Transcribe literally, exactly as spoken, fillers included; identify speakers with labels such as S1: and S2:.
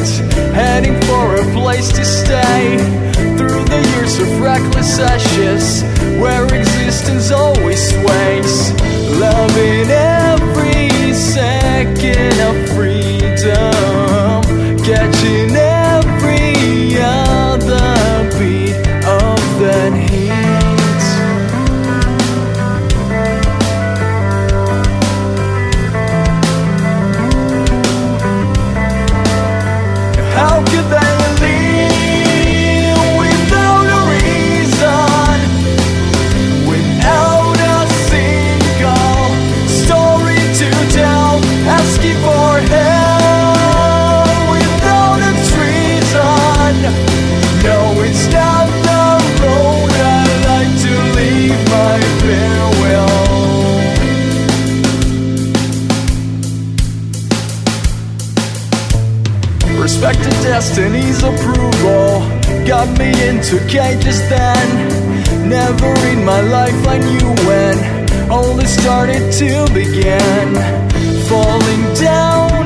S1: heading for a place to stay. Through the years of reckless ashes, where existence always sways, loving every second of freedom, catching every other beat of that heat. How could they leave without a reason, without a single story to tell, asking for help without a treason? No, it's not the road I'd like to leave my farewell. Respected destiny's approval got me into cages then. Never in my life I knew when all this started to begin. Falling down